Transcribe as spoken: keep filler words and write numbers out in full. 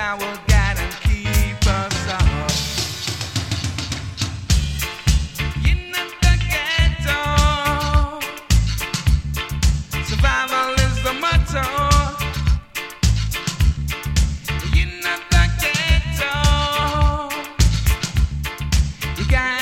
Jah will guide and keep us up. In the ghetto, survival is the motto. In the ghetto, you got